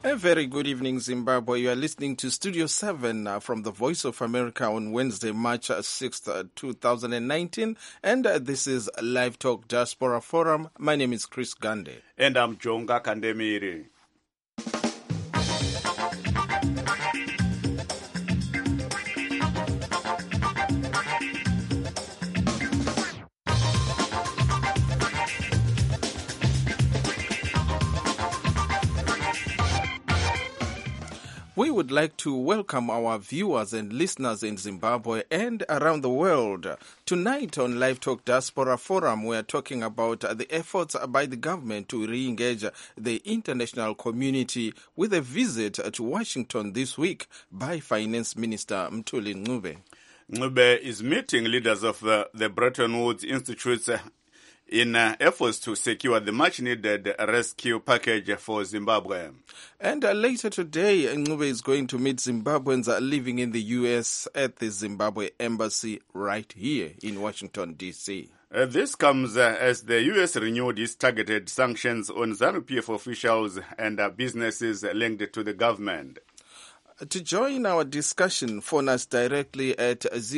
A very good evening, Zimbabwe. You are listening to Studio 7 from the Voice of America on Wednesday, March 6th, 2019. And this is Live Talk Diaspora Forum. My name is Chris Gande. And I'm Jonga Kandemiri. We would like to welcome our viewers and listeners in Zimbabwe and around the world. Tonight on Live Talk Diaspora Forum, we are talking about the efforts by the government to re-engage the international community with a visit to Washington this week by Finance Minister Mthuli Ncube. Ncube is meeting leaders of the Bretton Woods Institutes in efforts to secure the much-needed rescue package for Zimbabwe. And later today, Ncube is going to meet Zimbabweans living in the U.S. at the Zimbabwe Embassy right here in Washington, D.C. This comes as the U.S. renewed its targeted sanctions on ZANU-PF officials and businesses linked to the government. To join our discussion, phone us directly at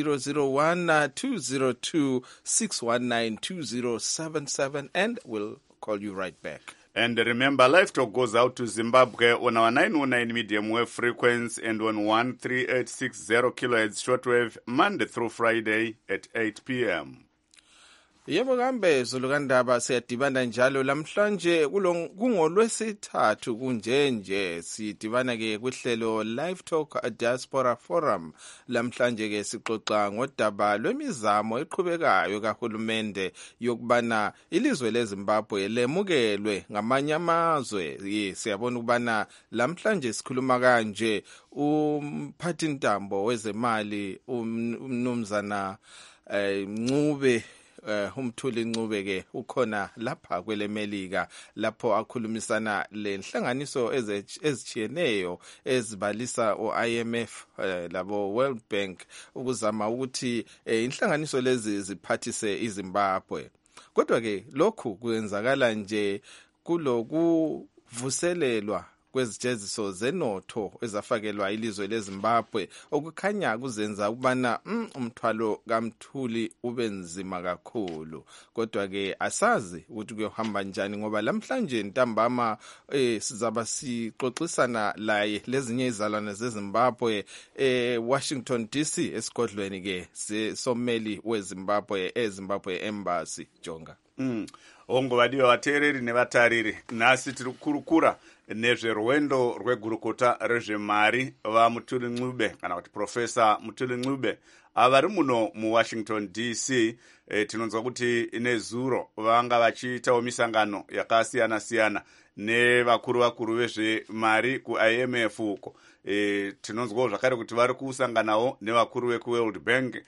001-202-619-2077 and we'll call you right back. And remember, Live Talk goes out to Zimbabwe on our 909 medium wave frequency and on 13860 kilohertz shortwave Monday through Friday at 8 p.m. Yebo kambe zulukandaba siyadibana njalo lamhlanje kungolwesithathu kunjenje sidibana ke kuhlelo Live Talk Diaspora Forum. Lamhlanje ke sixoxa ngodaba lwemizamo eqhubekayo kahulumende yokubana ilizwe leZimbabwe lemukelwe ngamanye amazwe. Siyabona ukubana lamhlanje sikhuluma kanje umphathintambo wezemali umnumzana Ncube Mthuli Ncube ke ukhona lapha kwele Melika lapho akhulumisana lenhlanganiso ezichiyeneyo ezibalisa o-IMF labo World Bank ukuzama ukuthi inhlanganiso lezi ziphathise iZimbabwe. Kodwa ke lokhu kwenzakala nje kulokuvuselelwa kwezijeziso zenotho ezafakelwa ilizwe leZimbabwe okukhanya kuzenza ukubana umthwalo kaMthuli ube nzima kakhulu. Kodwa ke asazi ukuthi kuyohamba njani ngoba lamhlanje ntambama sizaba sixoxisana laye lezinye izalwane zeZimbabwe Washington DC esigodlweni ke someli weZimbabwe eZimbabwe Embassy. Jonga Ongowadiwa vateereri nevatariri, nhasi tiri kukurukura nezverwendo rwegurukota rezvemari vaMthuli Ncube kana kuti Profesa Mthuli Ncube avari muno muWashington DC. Tinonzwa kuti nezuro vanga vachiitawo misangano yakasiyana-siyana nevakuru vezvemari kuIMF uko. Tinonzwawo zvakare kuti vari kusanganawo nevakuru vekuWorld Bank.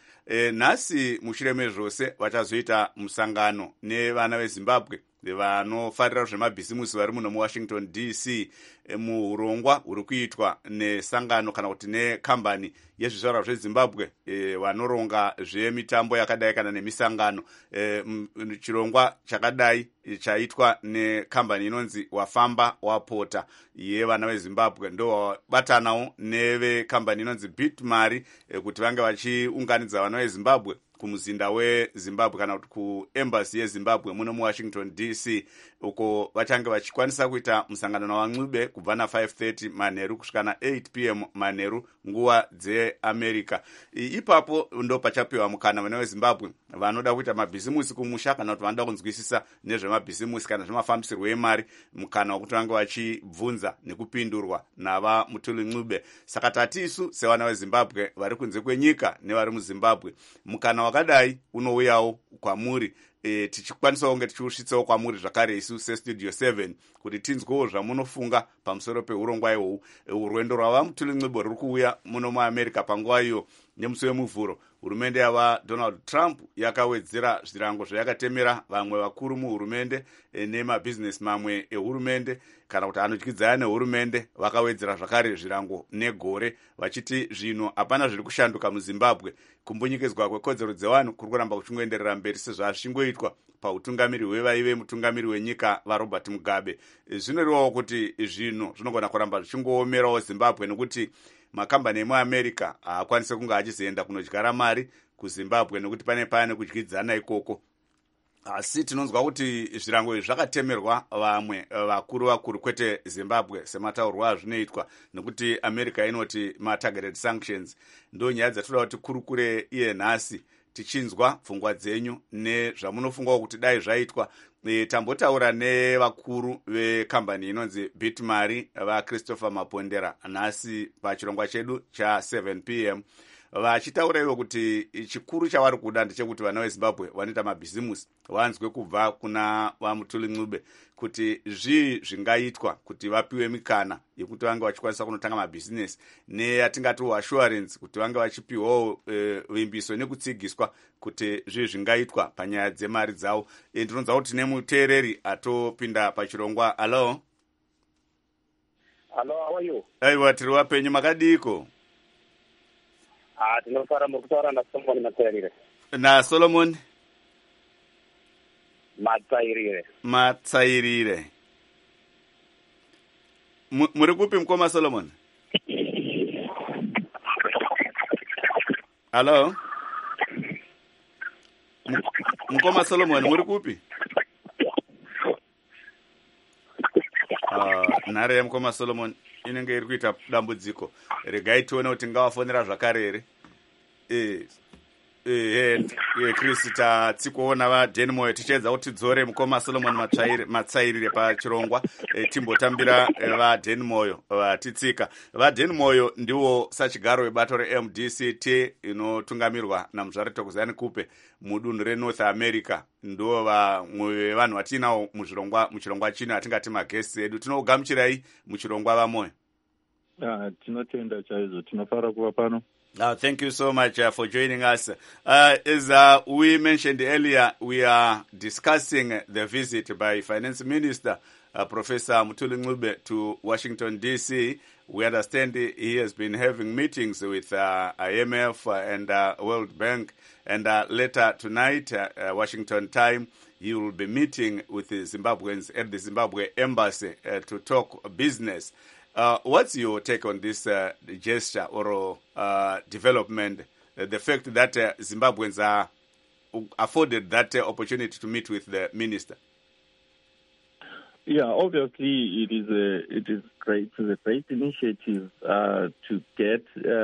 Nhasi mushure mezvose vachazoita musangano nevana veZimbabwe vanofarira zvemabhisimusi vari muno muWashington DC muurongwa huri kuitwa nesangano kana kuti nekambani yezvizvarwa zveZimbabwe vanoronga zvemitambo yakadai kana nemisangano. Chirongwa chakadai chaitwa nekambani inonzi Wafamba Wapota yevana veZimbabwe ndobatanawo nevekambani inonzi Bitmari kuti vange vachiunganidza vana veZimbabwe kumuzinda weZimbabwe kana kuti kuembassy yeZimbabwe muno muWashington DC uko vachange vachikwanisa kuita musangano nawaNcube kubva na5:30 manheru kusvika na8 p.m. manheru nguva dzeAmerica. Ipapo ndo pachapiwa mukana vana veZimbabwe vanoda kuita mabhisimusi kumusha kana kuti vanoda kunzwisisa nezvemabhisimusi kana zvemafambisirwo emari mukana wekuti vange vachibvunza nekupindurwa navaMthuli Ncube. Saka tatisu sevana veZimbabwe vari kunze kwenyika nevari muZimbabwe mukana wakadai unouyawo kwamuri. Tichikwanisawo kunge tichiusvitsawo kwamuri zvakare isu sestudio 7 kuti tinzwewo zvamunofunga pamusoro peurongwa ihwohwu. Urwendo rwavaMthuli Ncube ruri kuuya muno muAmerica panguva iyo nemusi wemuvhuro. Hurumende yavaDonald Trump yakawedzera zvirango zvayakatemera vamwe vakuru muhurumende nemabhizinesi mamwe ehurumende kana kuti anotyidzana nehurumende vakawedzera zvakare zvirango negore vachiti zvino hapana zviri kushanduka muZimbabwe. Kumbunyikidzwa kwekodzero dzevanhu kuri kuramba kuchingoenderera mberi sezvazvingoitwa pautungamiri hwevaive mutungamiri wenyika vaRobert Mugabe. Zvinorevawo kuti zvinhu zvinogona kuramba zvichingoomerawo Zimbabwe nekuti makambani emuAmerica haakwanise kunge achizoenda kunodyara mari kuZimbabwe nekuti pane kudyidzana ikoko. Asi tinonzwa kuti zvirango izvi zvakatemerwa vamwe vakuru kwete Zimbabwe semataurwa azvinoitwa nekuti America inoti ma-targeted sanctions. Ndo nyaya dzatoda kuti kurukure iye nhasi tichinzwa pfungwa dzenyu nezvamunofungawo kuti dai zvaitwa. Tambotaura nevakuru vekambani inonzi Bitmari vaChristopher Mapondera nhasi pachirongwa chedu cha7 p.m. vachitaura ivo kuti chikuru chavari kuda ndechekuti vana veZimbabwe vanoita mabhizimusi vanzwe kubva kuna vaMutuli Ncube kuti zvii zvingaitwa kuti vapiwe mikana yekuti vange vachikwanisa kunotanga mabhizinesi neyatingati assurance kuti vange vachipiwawo vimbiso nekutsigiswa kuti zvii zvingaitwa panyaya dzemari dzavo. Ndinonzwa kuti nemuteereri atopinda pachirongwa. Hello, how are you? Aiwa, tiri wapenyu, makadiko? Tinofara mukutaura naSolomon Matsairire. NaSolomon Matsairire. Muri kupi mkoma Solomon? Hello? Mkoma Solomon, muri kupi? Nhare yemukoma Solomon inenge iri kuita dambudziko. Regai tione kuti ngavafonera zvakare here. Chris tatsikuona vaDenmoyo tichedza kuti tidzore mukoma Solomon Matsairire pachirongwa. Timbotambira vaDenmoyo vatitsika. VaDenmoyo ndiwo sachigaro webato reMDCT inotungamirwa naMuzvare Thokozani Kupe mudunhu reNorth America. Ndo vamwe vanhu vatinawo muchirongwa chino atingati magesi edu. Tinogamuchirai muchirongwa vaMoyo. Tinotenda chaizvo, tinofara kuva pano. Thank you so much for joining us. As we mentioned earlier, we are discussing the visit by Finance Minister Professor Mutuli Ncube to Washington, D.C. We understand he has been having meetings with IMF and World Bank, and later tonight, Washington time, he will be meeting with the Zimbabweans at the Zimbabwe Embassy to talk business. What's your take on this gesture or development, the fact that Zimbabweans are afforded that opportunity to meet with the minister? Yeah, obviously it is great. It's a great initiative to get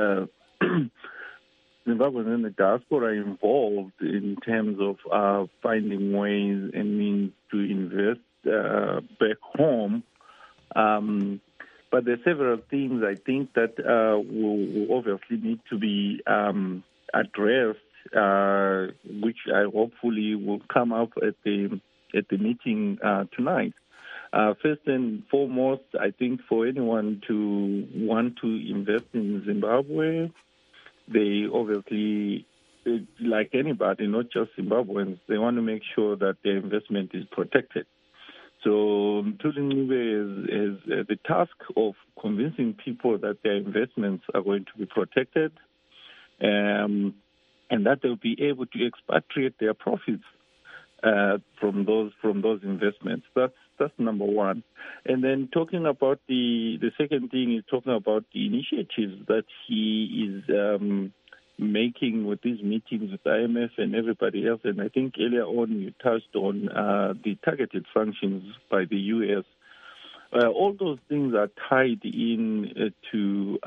Zimbabweans in the diaspora involved in terms of finding ways and means to invest back home. But there are several things I think that will obviously need to be addressed, which I hopefully will come up at the meeting tonight. First and foremost, I think for anyone to want to invest in Zimbabwe, they obviously, like anybody, not just Zimbabweans, they want to make sure that their investment is protected. So Mutuli Ncube has the task of convincing people that their investments are going to be protected, and that they'll be able to expatriate their profits from those investments. That's number one. And then talking about the second thing is talking about the initiatives that he is making with these meetings with IMF and everybody else. And I think earlier on you touched on the targeted sanctions by the U.S. All those things are tied in to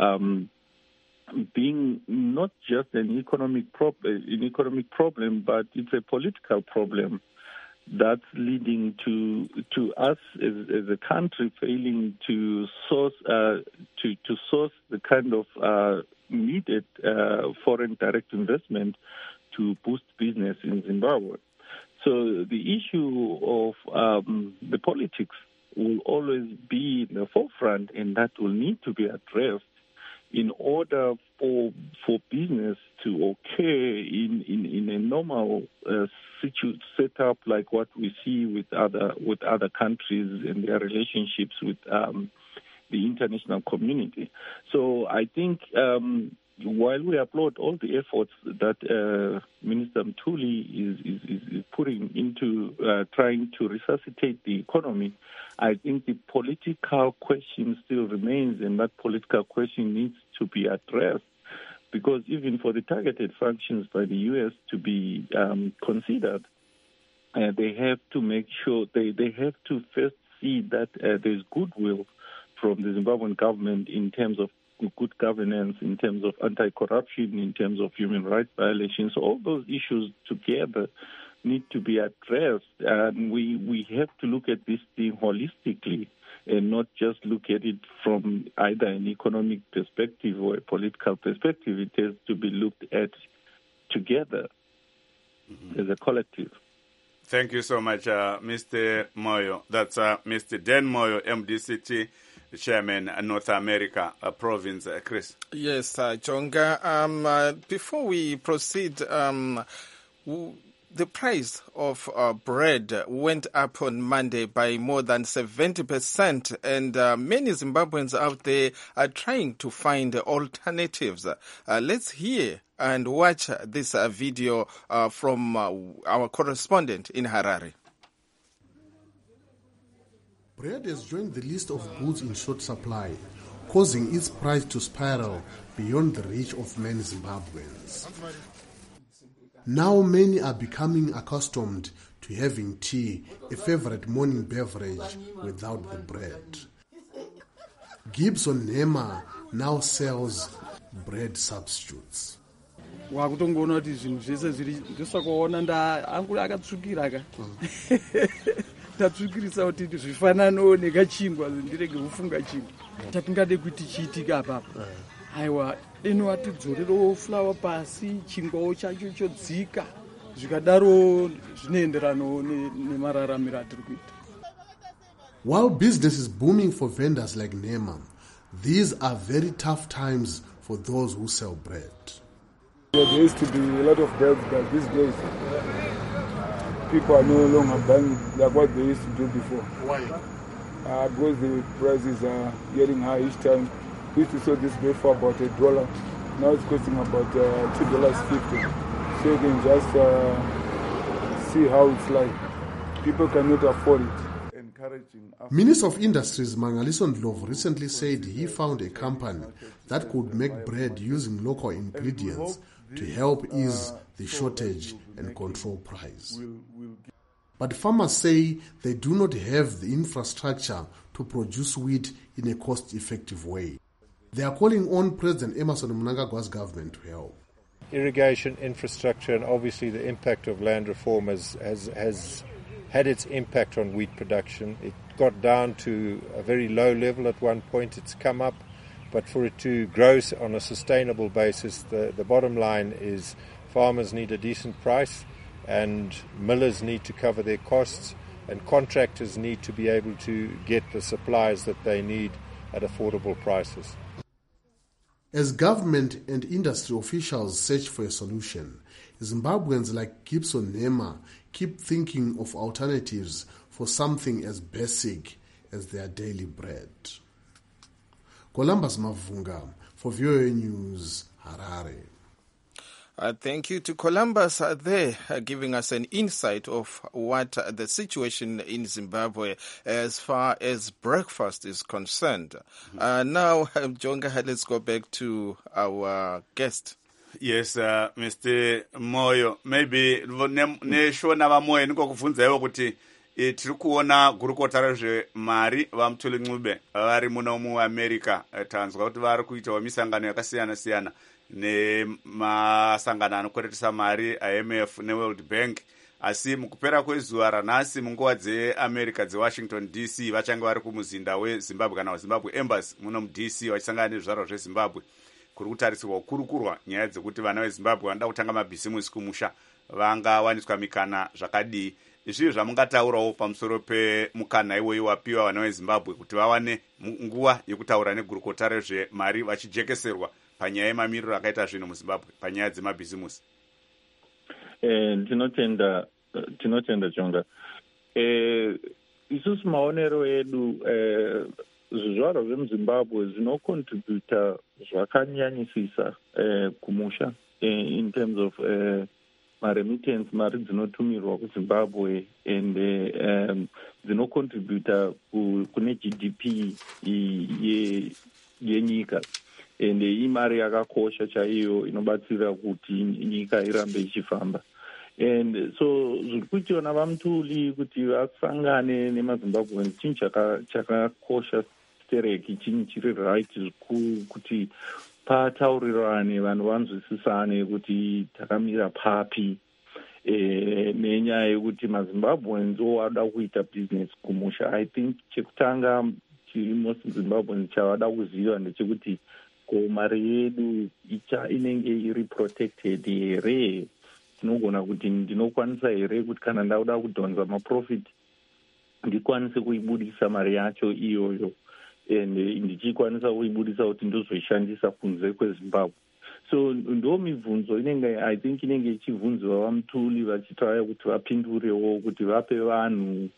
being not just an economic problem, but it's a political problem that's leading to us as a country failing to source the kind of needed foreign direct investment to boost business in Zimbabwe. So the issue of the politics will always be in the forefront, and that will need to be addressed in order for business to occur in a normal setup like what we see with other countries and their relationships with the international community. So I think while we applaud all the efforts that Minister Mthuli is putting into trying to resuscitate the economy, I think the political question still remains, and that political question needs to be addressed. Because even for the targeted functions by the U.S. to be considered, they have to make sure they have to first see that there's goodwill from the Zimbabwean government in terms of good governance, in terms of anti-corruption, in terms of human rights violations. So all those issues together need to be addressed, and we have to look at this thing holistically and not just look at it from either an economic perspective or a political perspective. It has to be looked at together as a collective. Thank you so much, Mr. Moyo. That's Mr. Dan Moyo, MDCT Chairman, North America Province. Chris. Yes, Jonga. Before we proceed, the price of bread went up on Monday by more than 70%, and many Zimbabweans out there are trying to find alternatives. Let's hear and watch this video from our correspondent in Harare. Bread has joined the list of goods in short supply, causing its price to spiral beyond the reach of many Zimbabweans. Now many are becoming accustomed to having tea, a favorite morning beverage, without the bread. Gibson Nema now sells bread substitutes. Wakutongoona kuti zvinhu zvese zviri ndosakaona angu akatsvukira ka tatsvukirisa kuti zvifanano nekachingwa ndirege kufunga chingwa tatingade kuti chiitika apapo aiwa ino atidzorero flower pasi chingwawo chacho chodzika zvikadaro zvinoenderano nemararamiro atiri kuita. While business is booming for vendors like Nema, these are very tough times for those who sell bread. There used to be a lot of bread, but these days people are no longer buying like what they used to do before. Why? Because the prices are getting high each time. We used to sell this bread for about $1. Now it's costing about $2.50. So you can just see how it's like. People cannot afford it. Minister of Industries Mangaliso Ndlovu recently said he found a company that could make bread using local ingredients to help ease the shortage and control price. But farmers say they do not have the infrastructure to produce wheat in a cost-effective way. They are calling on President Emmerson Mnangagwa's government to help. Irrigation infrastructure and obviously the impact of land reform has had its impact on wheat production. It got down to a very low level at one point. It's come up, but for it to grow on a sustainable basis, the bottom line is farmers need a decent price and millers need to cover their costs and contractors need to be able to get the supplies that they need at affordable prices. As government and industry officials search for a solution, Zimbabweans like Gibson Nema keep thinking of alternatives for something as basic as their daily bread. Columbus Mavunga for VOA News, Harare. Thank you to Columbus there, giving us an insight of what the situation in Zimbabwe as far as breakfast is concerned. Now, Jonga, let's go back to our guest. Yes, Mr. Moyo, maybe neshona vamoyo nikokuvunza iwo kuti tiri kuona gurukota rezvemari vaMthuli Ncube vari muno muAmerica. Tanzwa kuti vari kuitawo misangano yakasiyana-siyana nemasangano anokweretesa mari IMF neWorld Bank. Asi mukupera kwezuva ranhasi munguva dzeAmerica dzeWashington DC vachange vari kumuzinda weZimbabwe kana waZimbabwe Embassy muno muDC vachisangana nezvizvarwa zveZimbabwe. Kuri kutarisirwa kukurukurwa nyaya dzekuti vana veZimbabwe vanoda kutanga mabhizimusi kumusha vangawaniswa mikana zvakadii. Izvi zvamungataurawo pamusoro pemukana iwoyi wapiwa vana veZimbabwe kuti vawane nguva yekutaura negurukota rezvemari vachijekeserwa panyaya yemamiriro akaita zvinhu muZimbabwe panyaya dzemabhizimusi. Tinotenda Jonga. Isusu maonero edu zvivaro zvemuzimbabwe zvinocontributa zvakanyanyisisa kumusha in terms of maremittance, mari dzinotumirwa kuzimbabwe, and dzinocontributa kune GDP yenyika, and imari yakakosha chaiyo inobatsira kuti nyika irambe ichifamba. And so zviri kuitiwa navamutuli kuti vasangane nemazimbabweans chinhu chakakosha stereki, chinhu chiri right kuti pataurirane vanhu vanzwisisane kuti takamira papi, nenyaya yekuti mazimbabweans wada kuita business kumusha. I think chekutanga most zimbabweans chavada kuziva ndechekuti ko mari yedu inenge iri protected here, tinogona kuti ndinokwanisa here kuti kana ndauda kudhonza maprofit ndikwanise kuibudisa mari yacho iyoyo, and ndichikwanisa kuibudisa kuti ndozoishandisa kunze kwezimbabwe. So ndo mibvunzo inenge I think inenge ichibvunziwa vamutuli vachitraya kuti vapindurewo, kuti vape vanhu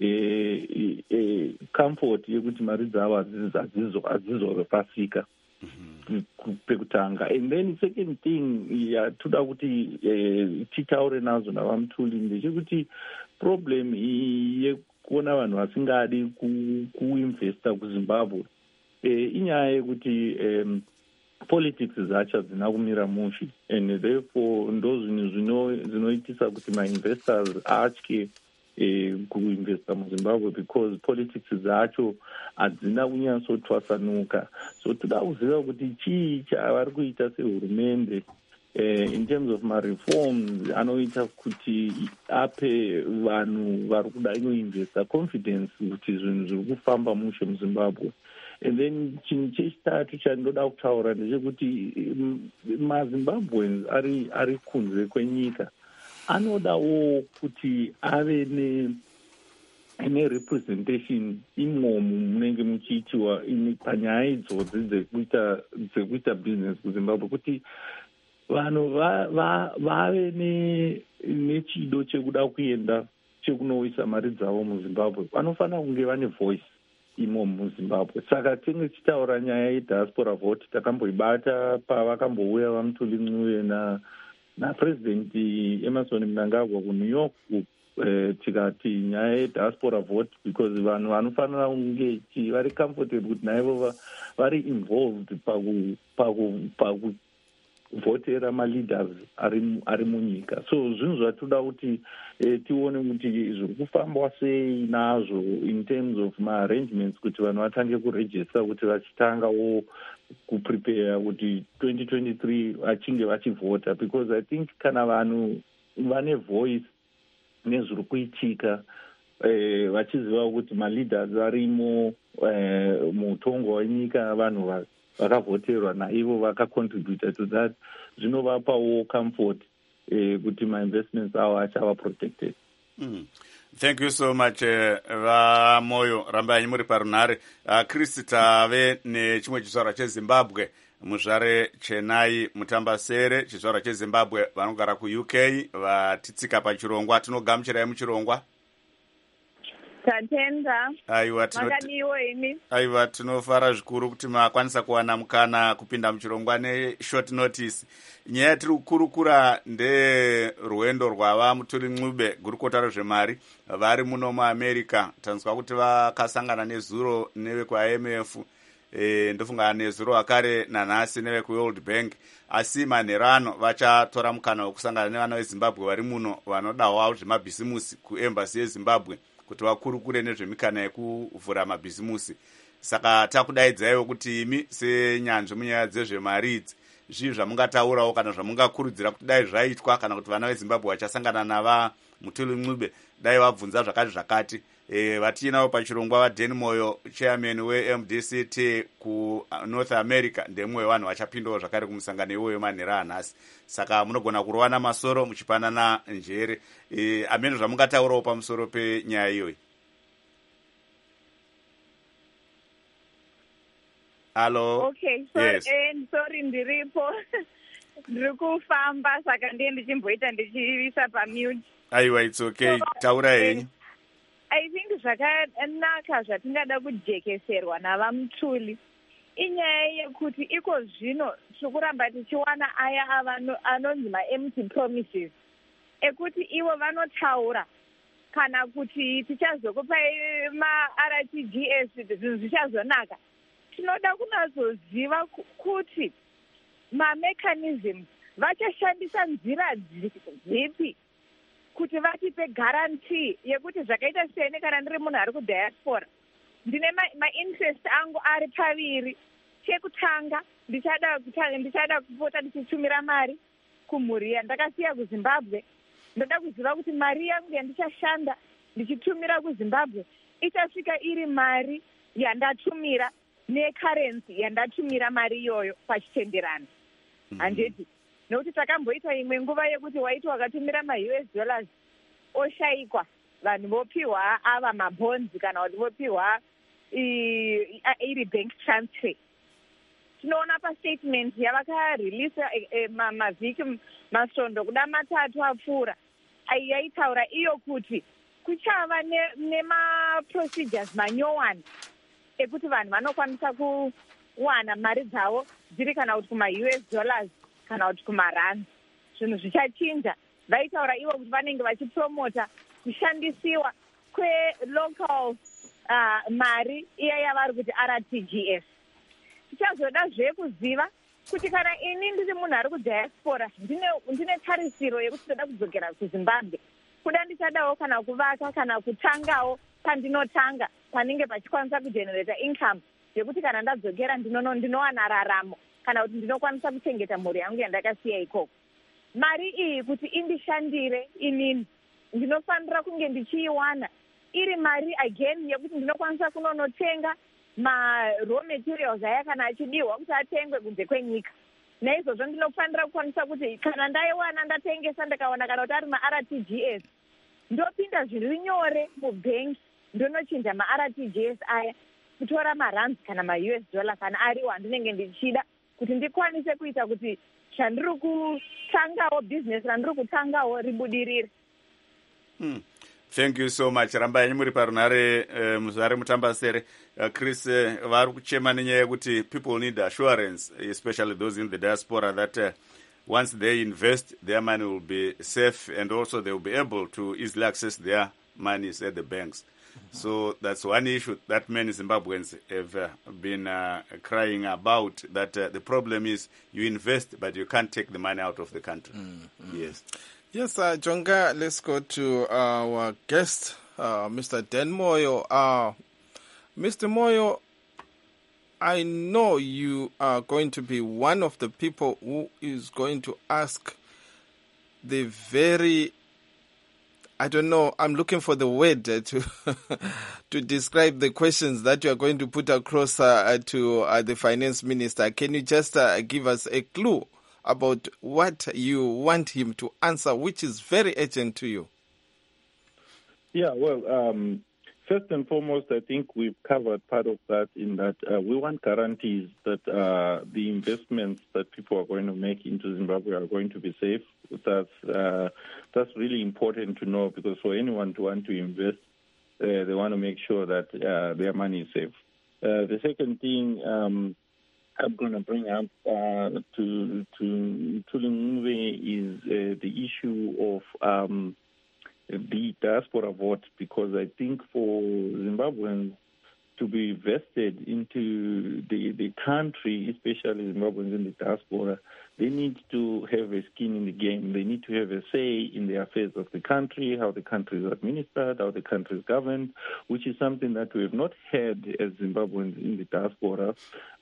comfort yekuti mari dzavo hadzizorasika pekutanga. And then second thing yatoda kuti titaure nazo navamutuli ndechekuti problem yekuona vanhu vasingadi kuinvesta kuzimbabwe inyaya yekuti politics dzacho hadzina kumira mushe, and therefore ndo zvinhu zvinoitisa kuti mainvestors atye kuinvesta muzimbabwe, because politics dzacho hadzina kunyatsotwasanuka. So toda kuziva kuti chii chavari kuita sehurumende in terms of ma-reforms anoita kuti ape vanhu vari kuda inoinvesta confidence kuti zvinhu zviri kufamba mushe muzimbabwe. And then chinhu chechitatu chandoda kutaura ndechekuti mazimbabweans ari kunze kwenyika anodawo kuti ave nerepresentation imomo munenge muchiitiwa panyaya idzodzi dzekuita business kuzimbabwe, kuti vanhu vave nechido chekuda kuenda chekunowisa mari dzavo muzimbabwe. Vanofanira kunge vane voice imomo muzimbabwe. Saka tinge tichitaura nyaya yediaspora vote takamboibata pavakambouya vamutuli Ncube napresident Emmerson Mnangagwa kuNew York, tikati nyaya yediaspora vote, because vanhu vanofanira kunge vari comfortable kuti naivo vari involved pakuvhotera maleaders ari munyika. So zvinhu zvatoda kuti tione kuti zviri kufambwa sei nazvo in terms of maarrangements kuti vanhu vatange kuregister kuti vachitangawo kuprepare kuti 2023 vachinge vachivhota, because I think kana vanhu vane voice nezviri kuitika vachiziva kuti maleaders arimo mutongo wenyika, vanhu vakavhoterwa naivo vakacontributa to that, zvinovapawo comfort kuti ma-investments avo achava protected. Thank you so much vamoyo, rambai muri parunhare. Chris, tave nechimwe chizvarwa chezimbabwe, muzvare Chenai Mutambasere, chizvarwa chezimbabwe vanogara kuUK, vatitsika pachirongwa. Tinogamuchirai muchirongwa. Tatenda. Makadiwo imi. Aiwa, tinofara zvikuru kuti makwanisa kuwana mukana kupinda muchirongwa neshort notice. Nyaya tiri kukurukura nderwendo rwava mutuli Ncube, gurukota rezvemari vari muno muAmerica. Tanzwa kuti vakasangana nezuro nevekuIMF, ndofunga nezuro akare nanhasi nevekuWorld Bank, asi manherano vachatora mukana wekusangana nevana veZimbabwe vari muno vanodawo zvemabhisimusi kuembassy yeZimbabwe kuti vakurukure nezvemikana yekuvhura mabhisimusi. Saka takudaidzaiwo kuti imi senyanzvi munyaya dzezvemari idzi zvii zvamungataurawo kana zvamungakurudzira kuti dai zvaitwa kana kuti vana veZimbabwe vachasangana nava mutuli Ncube dai vabvunza zvakati. Vatinawo pachirongwa vaDan Moyo, chairman weMDCT kuNorth America, ndemwe wevanhu vachapindawo zvakare kumusangano iwoyo manhera anhasi. Saka munogona kurovana masoro muchipanana njere. Amene zvamungataurawo pamusoro penyaya iyoyi. Hello. Okay, yes. Sorry ndiripo. Ndiri kufamba saka ndiye ndichimboita ndichivisa pamute. Aiwa, it's okay. Taura henyu. I think zvakanaka zvatingada kujekeserwa navamutuli inyaya yekuti iko zvino tiri kuramba tichiwana aya anonzi ma-empty promises ekuti ivo vanotaura kana kuti tichazokupai ma-RTGS zvinhu zvichazonaka. Tinoda kunazoziva kuti ma-mechanisms vachashandisa nzira dzipi kuti vatipe guarantee yekuti zvakaita seni kana ndiri munhu ari kudiaspora ndine ma-interest angu ari paviri. Chekutanga ndichada kupota ndichitumira mari kumhuri yandakasiya kuZimbabwe. Ndoda kuziva kuti mari yangu yandichashanda ndichitumira kuZimbabwe ichasvika iri mari yandatumira necurrency yandatumira mari iyoyo pachitenderano. Handiti nokuti takamboita imwe nguva yekuti waiti wakatumira ma-US dollars oshayikwa, vanhu vopiwa ava mabonzi kana kuti vopiwa iri bank transfer. Tinoona pastatement yavakareleasa mavhiki masvondo kuda 3 apfuura yaitaura iyo kuti kuchava nemaprocedures manyowani ekuti vanhu vanokwanisa kuwana mari dzavo dziri kana kuti kuma-US dollars kana kuti kumarand. Zvinhu zvichachinja. Vaitaura ivo kuti vanenge vachipromota kushandisiwa kwelocal mari iya yavari kuti RTGS. Tichazodazve kuziva kuti kana ini ndiri munhu ari kudiaspora ndine tarisiro yekuti ndoda kudzokera kuZimbabwe, kuda ndichadawo kana kuvaka kana kutangawo pandinotanga panenge pachikwanisa kugenerata income yekuti kana ndadzokera ndinowana raramo kana kuti ndinokwanisa kuchengeta mhuri yangu yandakasiya ikoko. Mari iyi kuti indishandire inini ndinofanira kunge ndichiiwana iri mari again yekuti ndinokwanisa kunonotenga ma-raw materials aya kana achidiwa kuti atengwe kunze kwenyika. Naizvozvo ndinofanira kukwanisa kuti kana ndaiwana ndatengesa ndakawana kana kuti ari ma-RTGS ndopinda zviri nyore mubhengi ndonochinja ma-RTGS aya kutora marands kana ma-US dollar kana ariwo andinenge ndichida kuti ndikwanise kuita kuti chandiri kutangawo business randiri kutangawo ribudirire. Thank you so much. Rambai muri parunare muzare mutambasere. Chris, vari kuchema nenyaya yekuti people need assurance, especially those in the diaspora, that once they invest, their money will be safe and also they will be able to easily access their monies at the banks. So that's one issue that many Zimbabweans have been crying about, that the problem is you invest but you can't take the money out of the country. Yes. Yes, Jonga, let's go to our guest, Mr. Dan Moyo. Mr. Moyo, I know you are going to be one of the people who is going to ask the very, I don't know, I'm looking for the word to to describe the questions that you are going to put across to the finance minister. Can you just give us a clue about what you want him to answer, which is very urgent to you? Yeah, well, first and foremost, I think we've covered part of that in that we want guarantees that the investments that people are going to make into Zimbabwe are going to be safe. That's really important to know, because for anyone to want to invest, they want to make sure that their money is safe. The second thing I'm going to bring up to Tulingwe is the issue of the diaspora vote, because I think for Zimbabweans to be vested into the country, especially Zimbabweans in the diaspora, they need to have a skin in the game. They need to have a say in the affairs of the country, how the country is administered, how the country is governed, which is something that we have not had as Zimbabweans in the diaspora.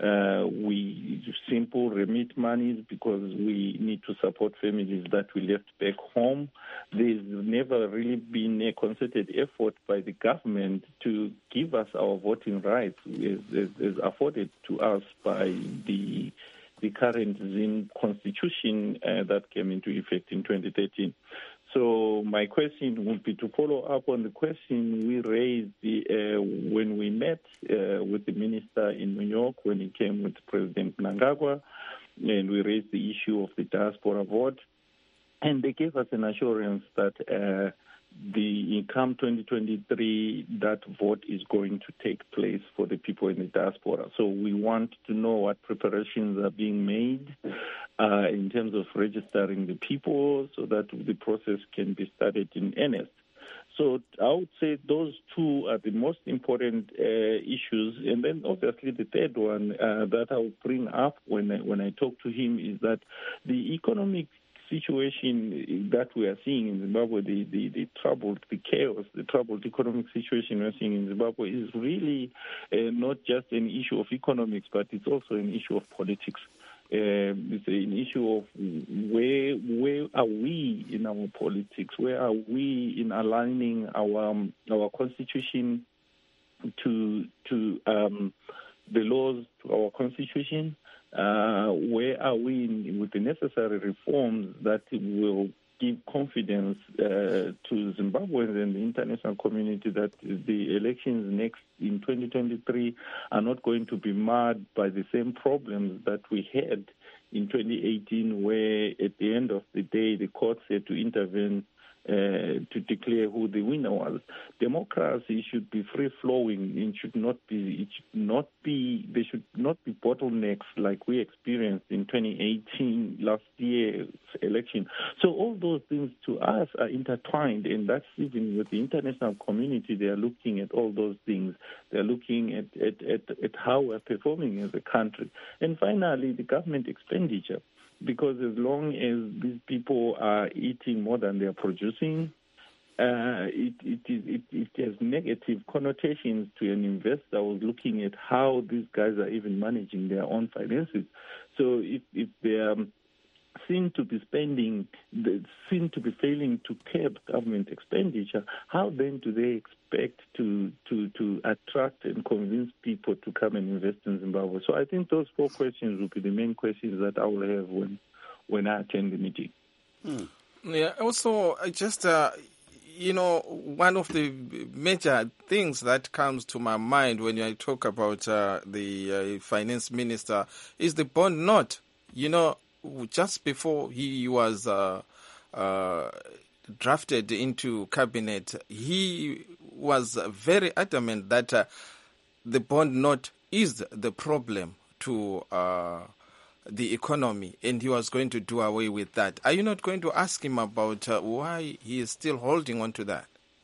We simple remit monies because we need to support families that we left back home. There's never really been a concerted effort by the government to give us our voting rights as afforded to us by the current Zim constitution that came into effect in 2013. So my question would be to follow up on the question we raised when we met with the minister in New York, when he came with President Mnangagwa, and we raised the issue of the diaspora vote. And they gave us an assurance that come 2023, that vote is going to take place for the people in the diaspora. So we want to know what preparations are being made in terms of registering the people so that the process can be started in earnest. So I would say those two are the most important issues. And then obviously the third one that I will bring up when I talk to him is that the economic situation that we are seeing in Zimbabwe, the troubled economic situation we're seeing in Zimbabwe is really not just an issue of economics, but it's also an issue of politics. It's an issue of where are we in our politics? Where are we in aligning our constitution to the laws, to our constitution? Where are we with the necessary reforms that will give confidence to Zimbabweans and the international community that the elections next in 2023 are not going to be marred by the same problems that we had in 2018, where at the end of the day the courts had to intervene to declare who the winner was. Democracy should be free-flowing. There should not be bottlenecks like we experienced in 2018, last year's election. So all those things to us are intertwined, and that's even with the international community. They are looking at all those things. They are looking at how we're performing as a country. And finally, the government expenditure. Because as long as these people are eating more than they are producing, it has negative connotations to an investor who's looking at how these guys are even managing their own finances. So if they are seen to be failing to curb government expenditure, how then do they expect to attract and convince people to come and invest in Zimbabwe? So I think those four questions will be the main questions that I will have when I attend the meeting. Yeah. Also, just one of the major things that comes to my mind when I talk about the finance minister is the bond note. Just before he was drafted into cabinet, he was very adamant that the bond note is the problem to the economy, and he was going to do away with that. Are you not going to ask him about why he is still holding on to that?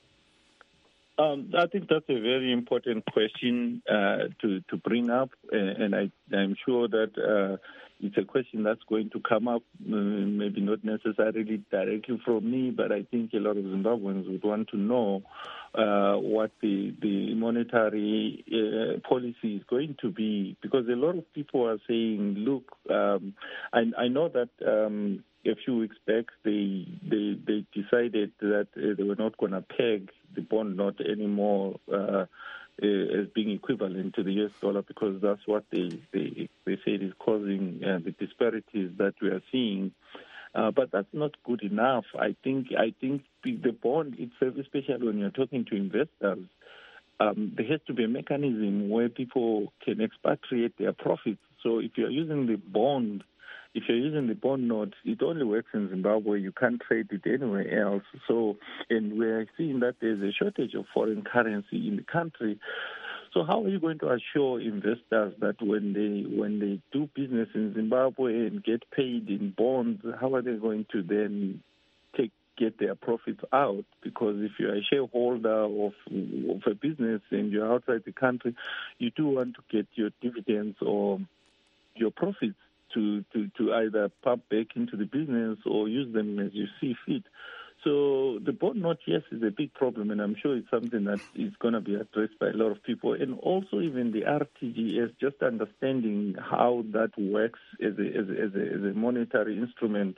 I think that's a very important question to bring up, and I'm sure that it's a question that's going to come up, maybe not necessarily directly from me, but I think a lot of Zimbabweans would want to know what the monetary policy is going to be, because a lot of people are saying, look, I know that a few weeks back they decided that they were not going to peg the bond note anymore as being equivalent to the US dollar, because that's what they said is causing the disparities that we are seeing. But that's not good enough. I think the bond itself, especially when you're talking to investors, there has to be a mechanism where people can expatriate their profits. So if you're using the bond note, it only works in Zimbabwe. You can't trade it anywhere else. So, and we're seeing that there's a shortage of foreign currency in the country. So how are you going to assure investors that when they do business in Zimbabwe and get paid in bonds, how are they going to then get their profits out? Because if you're a shareholder of a business and you're outside the country, you do want to get your dividends or your profits to either pump back into the business or use them as you see fit. So the bond note, yes, is a big problem, and I'm sure it's something that is going to be addressed by a lot of people. And also even the RTGS, just understanding how that works as a monetary instrument.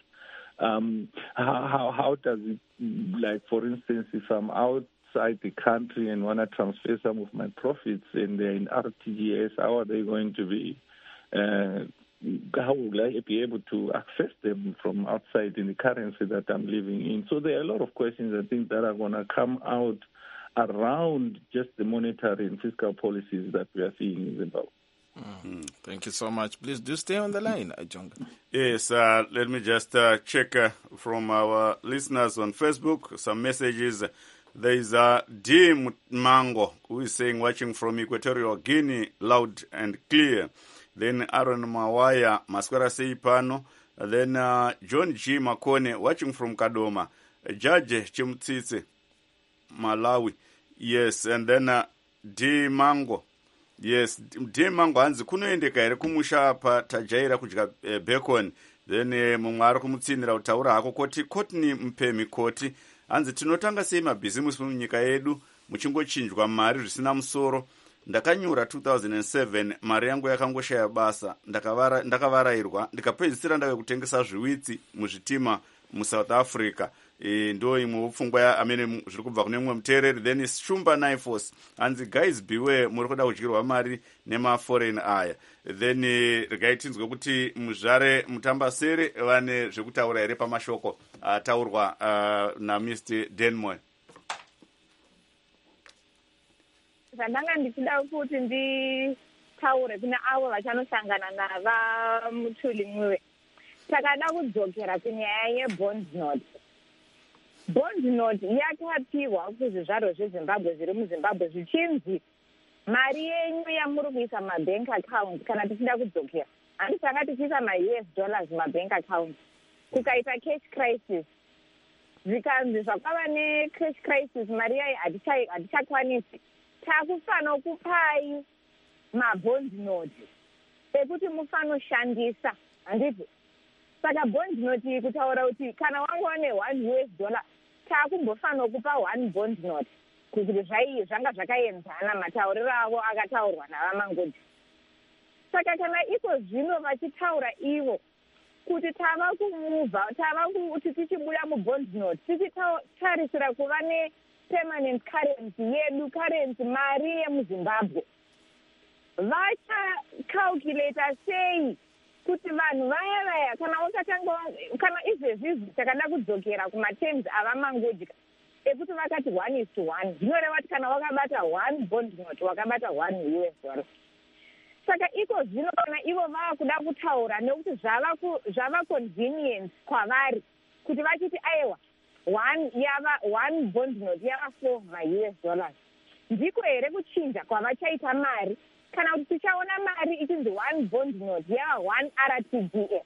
How does it, like, for instance, if I'm outside the country and want to transfer some of my profits and they're in RTGS, how are they going to be how will I be able to access them from outside in the currency that I'm living in? So there are a lot of questions, I think, that are going to come out around just the monetary and fiscal policies that we are seeing in Zimbabwe. Thank you so much. Please do stay on the line, Ajonga. Yes, let me just check from our listeners on Facebook some messages. There is D. Mango who is saying, watching from Equatorial Guinea, loud and clear. Then Aaron Mawaya, Masquera Seipano. Then John G. Makone, watching from Kadoma. Judge Chimtsitsi, Malawi. Yes, and then D. Mango. Yes, D. Mango hanzi kunoendeka here kumusha apa tajaira kudya bacon. Then mumwe ari kumutsinira kutaura hako koti ni mpemi koti. Hanzi tinotanga sei mabhizimusi munyika yedu muchingochinjwa mari zvisina musoro. Ndakanyura 2007 mari yangu yakangoshaya basa. Ndakavarairwa ndikapedzisira ndave kutengesa zviwitsi muzvitima muSouth Africa. Ndo imwe pfungwa amene zviri kubva kune mumwe muteereri. Then Shumba Naifos hanzi guys beware muri kuda kudyirwa mari nemaforeign aya. Then regai tinzwe kuti muzvare mutambasere vane zvekutaura here pamashoko ataurwa naMr Denmoy. Zvandanga ndichida kuti nditaure kune avo vachanosangana navaMuthuli Ncube. Takada kudzokera kunyaya yebond note. Bond note yakapiwa kuzvizvarwa zveZimbabwe zviri muZimbabwe zvichinzi mari yenyu yamuri kuisa mabank account kana tichida kudzokera. Handisanga tichiisa maUS dollars mabank account. Kukaita cash crisis. Zvikanzi zvakava necash crisis mari yayo hatichakwanisi. Takufana kupai mabond note ekuti mufanoshandisa. Handiti? Saka bond note iyi kutaura kuti kana wanga ne $1 takumbofana kupa 1 bond note kuti zvanga zvakaenzana matauriro avo akataurwa navaMangoji. Saka kana iko zvino vachitaura ivo kuti tava kuti tichibuda mubond note tichitarisira kuva nepermanent currency yedu, currency mari yemuZimbabwe, vachacalculata sei kuti vanhu vaya kana izvezvizvi takada kudzokera kumaterms avaMangoji ekuti vakati 1:1 zvinoreva kuti kana wakabata 1 bond note wakabata $1. Saka iko zvino kana ivo vava kuda kutaura nekuti zvava convenient kwavari kuti vachiti aiwa 1 bond note yava $4 ndiko here kuchinja kwavachaita mari. Kana kuti tichaona mari ichinzi 1 bond note yava 1 RTGS.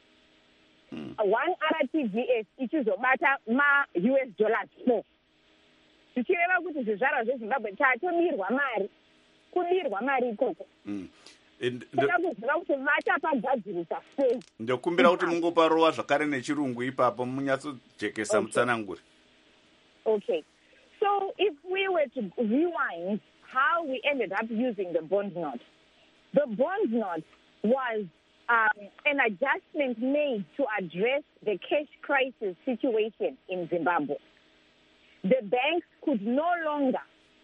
1 RTGS ichizobata maUS dollars 4. Zvichireva kuti zvizvarwa zveZimbabwe tatodirwa mari. Kudirwa mari ikoko. Saka kuziva kuti vachapagadzirisa sei. Ndokumbira kuti mungoparova zvakare nechirungu ipapo munyatsojekesa mutsananguri. Okay. So if we were to rewind how we ended up using the bond note. The bond note was an adjustment made to address the cash crisis situation in Zimbabwe. The banks could no longer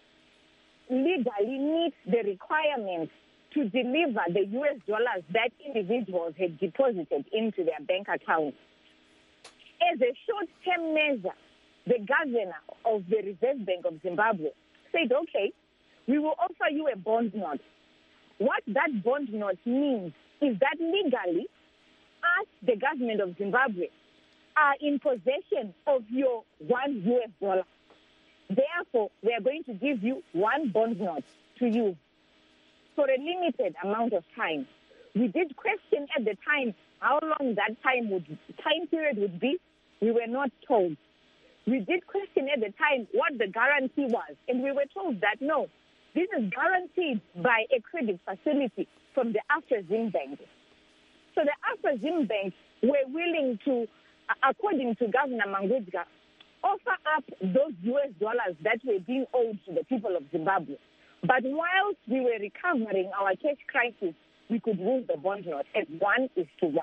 legally meet the requirements to deliver the US dollars that individuals had deposited into their bank accounts. As a short-term measure, the governor of the Reserve Bank of Zimbabwe said, okay, we will offer you a bond note. What that bond note means is that legally, us, the government of Zimbabwe, are in possession of your $1. Therefore, we are going to give you 1 bond note to use for a limited amount of time. We did question at the time how long that time period would be. We were not told. We did question at the time what the guarantee was, and we were told that no, this is guaranteed by a credit facility from the Afrexim Bank. So the Afrexim Bank were willing to, according to Governor Mangudya, offer up those US dollars that were being owed to the people of Zimbabwe. But whilst we were recovering our cash crisis, we could use the bond note at 1:1.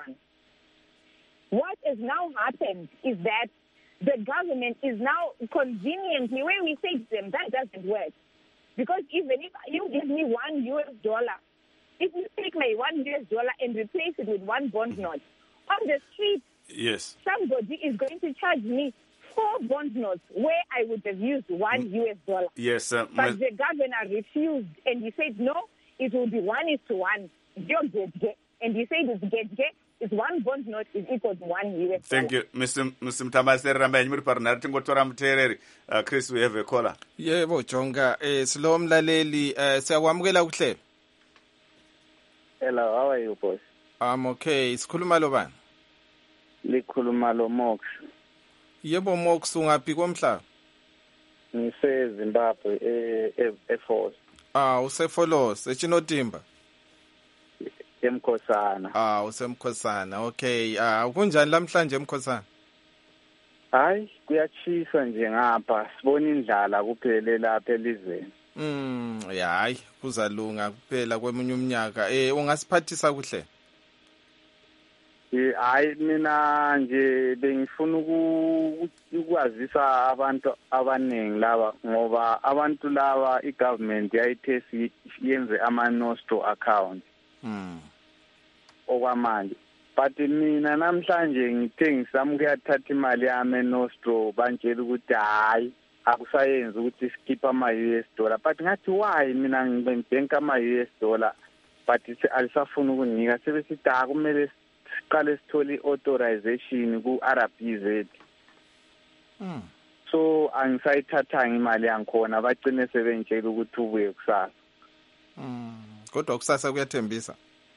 What has now happened is that the government is now conveniently, when we say to them, that doesn't work. Because even if you give me $1, if you take my $1 and replace it with 1 bond note, on the street, yes, somebody is going to charge me 4 bond notes where I would have used $1. Yes, but the governor refused, and he said, no, it will be 1:1. And he said it's get. is one bond note is equal to $1. Thank you, Mr. Mtambaseri Rambai muri parunhare tingotora muteereri. Chris, we have a caller. Yebo Jonga, silo mlaleli siyakwamukela kuhle. Hello, how are you, boss? I'm okay. Sikhuluma lo bani? Likhuluma lo Mox. Yebo Mox, ungaphi komhlaba? Ngise-Zimbabwe eForce. Usefolos, eChinotimba. eMkhosana. Usemkhosana. Okay. Kunjani namhlanje eMkhosana? Hayi, kuyachisa nje ngapha. Sibona indlala kuphele lapha elizweni. Hayi, kuzalunga kuphela kwemunye umnyaka. Ungasiphathisa kuhle? Hayi, mina nje bengifuna ukwazisa abantu abaningi laba ngoba abantu laba igovernment yayithe yenze ama-nostro account. Okwamanje. But mina namhlanje ngithe ngisami kuyathatha imali yami eNostro bantshela ukuthi hayi akusayenzi ukuthi sikhipha ama-US dollar. But ngathi why mina ngibhenka ama-US dollar but alisafuna ukunika sebesithi kumele siqale sithole i-authorization ku-RBZ. So angisayithathanga imali yangikhona bagcine sebentshela ukuthi ubuye kusasa. Kodwa kusasa kuyathembisa.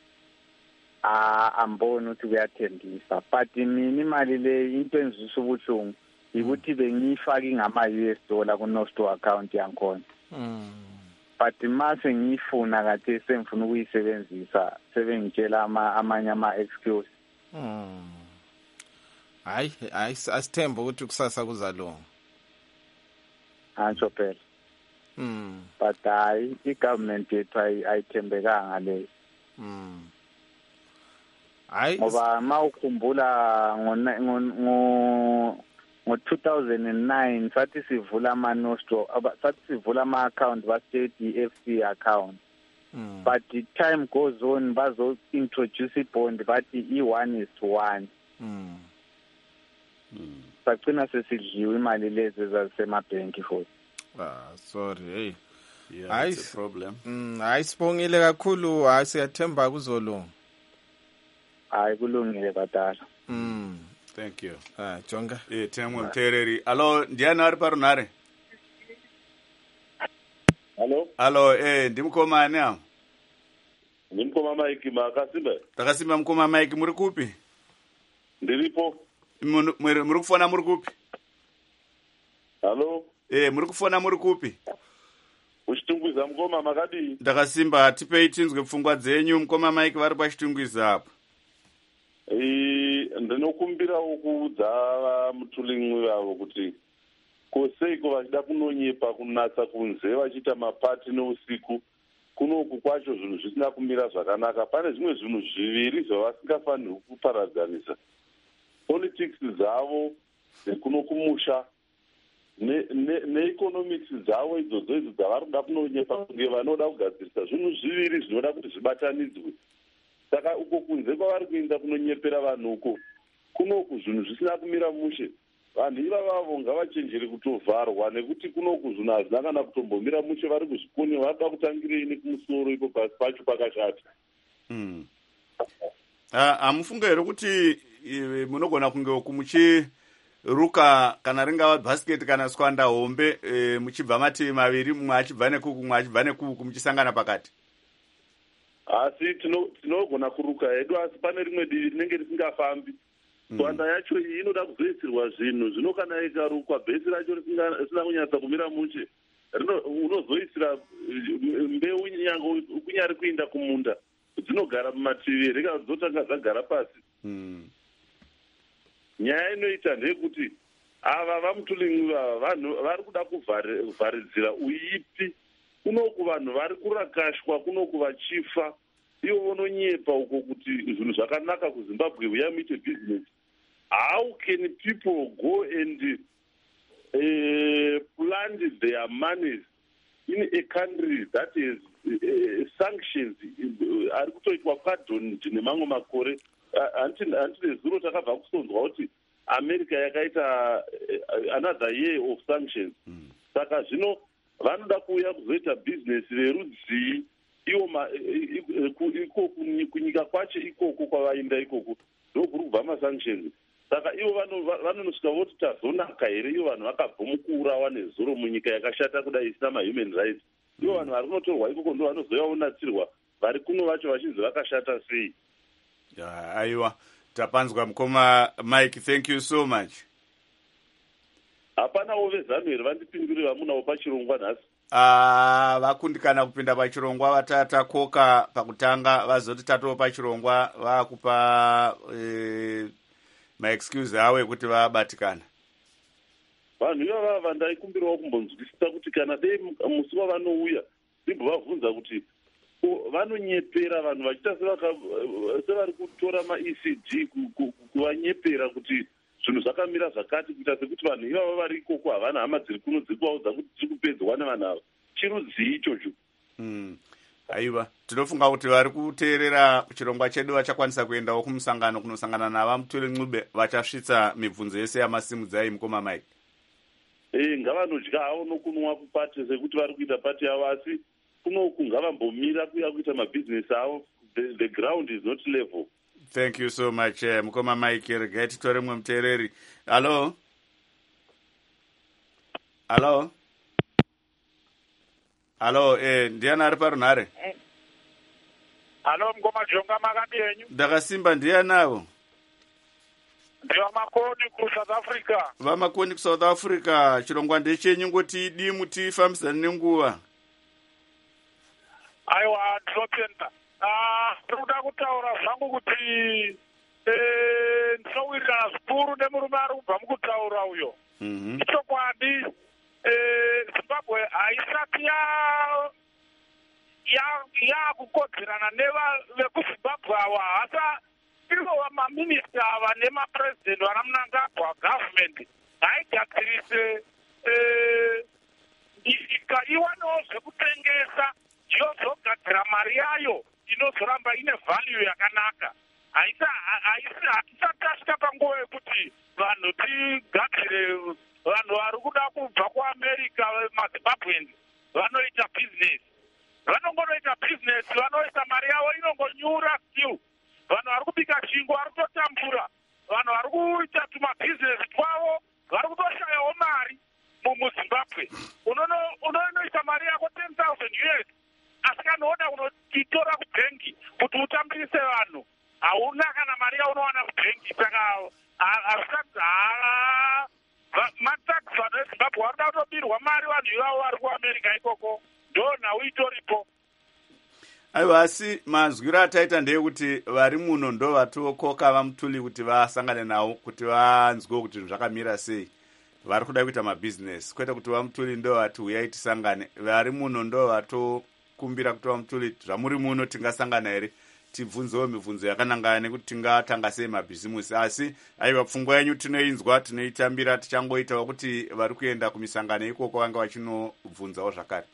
Amboni ukuthi kuyathembisa but mina imali le into enzisa ubuhlungu ukuthi bengiyifaka ngama-US dollar ku-Nostro account yangikhona. But mase ngiyifuna kade sengifuna ukuyisebenzisa sebengitshela amanye ama-excuse. Hayi asithembe ukuthi kusasa kuzalunga. Antsho phela. But hayi i-government yethu ayithembekanga leyo. Hayi ngoba mawukhumbula ngo-2009 sathi sivula ama-Nostro sathi sivula ama-account basithi i-FC account. But the time goes on bazo-introduce i-bond bathi i-1:1. Sagcina sesidliwe imali lezi ezazisemabhenki futhi. Sorry hey. Yeah, it's a problem. Hayi sibongile kakhulu, hayi siyathemba kuzolunga. Hayi kulungile badala. Thank you. Jonga. Temwe mteereri. Allo, ndiani ari parunhare? Allo, ndimkomani apo? Ndimkoma Mike Makasimba. Takasimba mkoma Mike, muri kupi? Ndiripo. Muri kufona muri kupi? Allo? Muri kufona muri kupi? Uchitungwiza mkoma Makadi. Takasimba tipei tinzwe pfungwa dzenyu mkoma Mike vari pachitungwiza apo. Ndinokumbira kuudza mutulingi wavo kuti koseiko vachida kunonyepa kunatsa kunze vachiita mapati neusiku kunoku kwacho zvinhu zvisina kumira zvakanaka. Pane zvimwe zvinhu zviviri zvavasingafaniri kuparadzanisa: politics dzavo dzekunokumusha neeconomics dzavo idzodzo dzavari kuda kunonyepa kunge vanoda kugadzirisa zvinhu zviviri zvinoda kuti zvibatanidzwe. Saka uko kunze kwavari kuenda kunonyepera vanhu uko kunoku zvinhu zvisina kumira mushe. Vanhu ivavavo ngavachenjere kutovharwa nekuti kunoku zvinhu hazvina kana kutombomira mushe. Vari kuzvikoni vada kutangirei nekumusoro ipo pasi pacho pakashata. Hamufunga here kuti munogona kunge kumuchiruka kana ringava bhasiketi kana swanda hombe muchibva mativi maviri, mumwe achibva nekuku mumwe achibva nekuku muchisangana pakati? Asi tinogona kuruka hedu, asi pane rimwe divi rinenge risingafambi. Swanda yacho iyi inoda kuzoisirwa zvinhu zvino, kana ikarukwa bhesi racho risina kunyatsa kumira mushe, unozoisira mbeu nyange kunyari kuinda kumunda dzinogara mumativi, rikazotanga dzagara pasi. Nyaya inoita ndeyekuti ava vamutulingi vava vanhu vari kuda kuvharidzira uipi. Kunoku vanhu vari kurakashwa, kunoku vachifa, ivo vononyepa uko kuti zvinhu zvakanaka kuZimbabwe, we are muite business. How can people go and plant their monies in a country that is sanctions ari kutoitwa pardoned nemamwe makore? Handiti zuro takabva kusonzwa kuti America yakaita another year of sanctions. Saka zvino vanoda kuuya kuzoita business verudzii iwo iko kunyika kunyika kwacho ikoko kwavainda ikoko ndokuri kubva masanctions. Saka ivo vanonosvika voti tazonaka here ivo vanhu vakabvomukurawa nezuro munyika yakashata kudai isina mahuman rights. Ivo vanhu vari kunotorwa ikoko ndo vanozoya unatsirwa vari kuno vacho vachinzi vakashata sei. Aiwa, tapanzwa mukoma Mike, thank you so much. Hapanawo vezano here vandipindure vamunawo pachirongwa nhasi? Vakundikana kupinda pachirongwa vatatakoka pakutanga vazoti tatoo pachirongwa vakupa maexcuse avo ekuti vabatikana. Vanhu ivava vandaikumbirawo kumbonzwisisa kuti kana dei musi wavanouya ndimbovabvunza kuti vanonyepera vanhu vachiita sevari kutora maECG kuvanyepera kuti zvinhu zvakamira zvakati kuita sekuti vanhu ivava vari ikoko havana hama dziri kuno dziri kuvaudza kuti tiri kupedzwa nevanhu ava. Chirudzii ichocho? Aiwa, tinofunga kuti vari kuteerera chirongwa chedu vachakwanisa kuendawo kumusangano kunosangana nava Mutuli Ncube vachasvitsa mibvunzo yese yamasimudzai mukoma Mike. Ngavanodya havo nokunwa kupati sekuti vari kuita pati yavo, asi kunoku ngavambomira kuya kuita mabhizinesi avo. The ground is not level. Thank you so much mukoma Mike. Regai titore mumwe muteereri. Hello. Ndiani ari parunhare? Halo mukoma Jonga, makadi henyu? Ndakasimba. Ndianawo? Ndivamakoni kuSouth Africa. Vamakoni kuSouth Africa. Chirongwa ndechenyu, ngoti dimu tifambisane nenguva. Aiwa, ndinotenda. Ndinoda kutaura zvangu kuti ndinowirirana zvikuru nemurume ari kubva mukutaura uyo. Ichokwadi Zimbabwe haisati yakukodzerana nevekuzimbabwe ava, hasa ivo maminista ava nemapresident vana Mnangagwa government haigadzirise nyika iwanewo zvekutengesa yozogadzira mari yayo inozoramba ine value yakanaka. Hatisatasvika panguva yekuti vanhu tigadzire vanhu vari kuda kubva kuAmerica, maZimbabweans vanoita business. Vanongonoita business, vanoisa mari yavo inongonyura still. Vanhu vari kubika chingwa vari kutotambura. Vanhu vari kuita tumabhizinesi twavo vari kutoshayawo mari muZimbabwe. Unoinoisa mari yako 10,000 US, asi kana unoda kunotitora kubhengi kuti utambirise vanhu, hauna kana mari yaunowana kubhengi. Saka matax vanhu veZimbabwe varida kutobirwa mari vanhu ivavo vari kuAmerica ikoko. Ndo nhau itoripo. Aiwa, asi mazwiro ataita ndeyekuti vari muno ndo vatokoka vaMutuli kuti vasangane nawo kuti vanzwe kuti zvakamira sei. Vari kuda kuita mabhizinesi, kwete kuti vaMutuli ndo vati uyai tisangane. Vari muno ndo vatokumbira kuti vaMutuli zvamuri muno tingasangana here tibvunzewo mibvunzo yakanangana nekuti tingatanga sei mabhizimusi. Asi aiwa, pfungwa yenyu tinoinzwa, tinoitambira, tichangoitawo kuti vari kuenda kumisangano ikoko vanga vachinobvunzawo zvakare.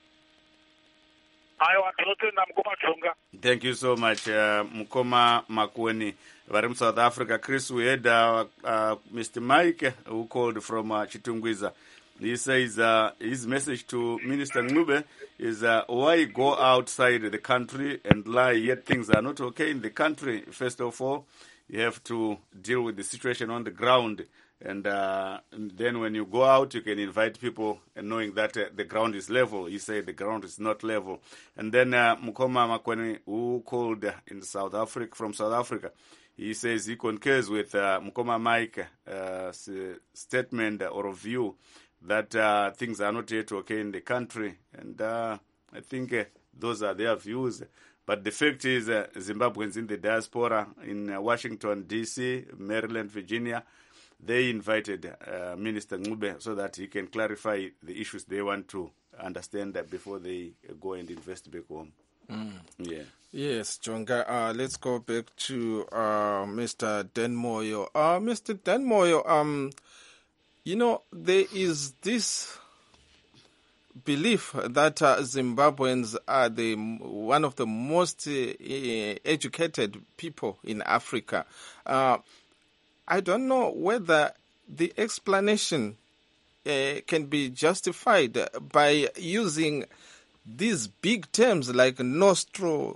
Aiwa, tinotenda mukoma Jonga. Thank you so much mukoma Makweni vari South Africa. Chris, we had Mr. Mike who called from Chitungwiza. He says his message to Minister Ncube is why go outside the country and lie, yet things are not okay in the country. First of all, you have to deal with the situation on the ground. And then when you go out, you can invite people and knowing that the ground is level. He said the ground is not level. And then Mukoma Makweni, who called in South Africa, from South Africa, he says he concurs with Mukoma Mike statement or view that things are not yet okay in the country. And I think those are their views. But the fact is Zimbabweans in the diaspora in Washington, D.C., Maryland, Virginia, they invited Minister Ncube so that he can clarify the issues they want to understand before they go and invest back home. Yeah. Yes, Jonga. Let's go back to Mr. Dan Moyo. Mr. Dan Moyo, there is this belief that Zimbabweans are one of the most educated people in Africa. I don't know whether the explanation can be justified by using these big terms like nostro,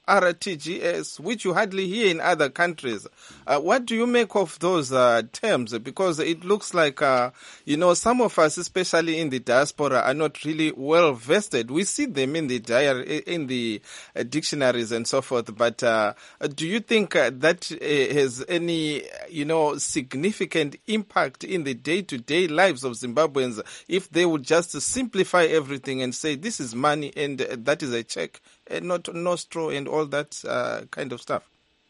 RTGS, which you hardly hear in other countries. What do you make of those terms? Because it looks like, some of us, especially in the diaspora, are not really well vested. We see them in the dictionaries and so forth. But do you think that has any, significant impact in the day-to-day lives of Zimbabweans if they would just simplify everything and say this is money and that is a check, and not nostro and all that kind of stuff?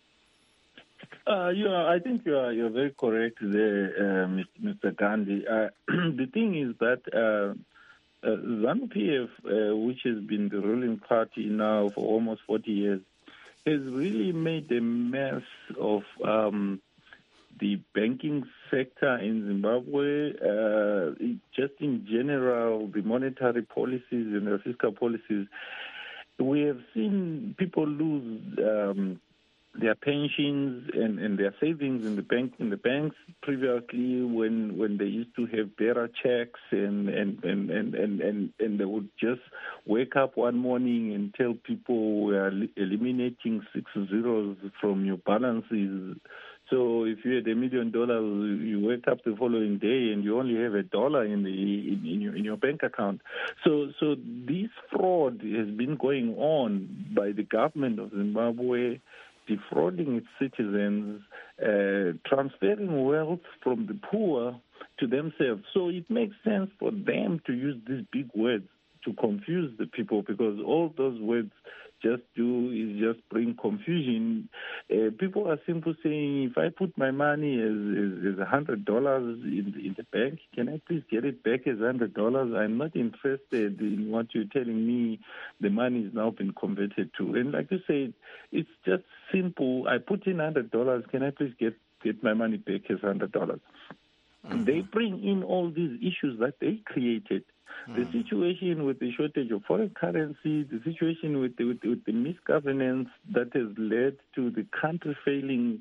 I think you're very correct there, Mr. Gandhi. The thing is that ZANU-PF, which has been the ruling party now for almost 40 years, has really made a mess of the banking sector in Zimbabwe. Just in general, the monetary policies and the fiscal policies. We have seen people lose their pensions and their savings in the banks previously when they used to have bearer checks and they would just wake up one morning and tell people we are eliminating 6 zeros from your balances. So if you had $1 million, you wake up the following day and you only have $1 in your bank account. So this fraud has been going on by the government of Zimbabwe, defrauding its citizens, transferring wealth from the poor to themselves. So it makes sense for them to use these big words to confuse the people, because all those words just bring confusion. People are simply saying, if I put my money as $100 in the bank, can I please get it back as $100? I'm not interested in what you're telling me the money is now been converted to. And like you said, it's just simple. I put in $100. Can I please get my money back as $100? Mm-hmm. They bring in all these issues that they created. The situation with the shortage of foreign currency, the situation with the misgovernance that has led to the country failing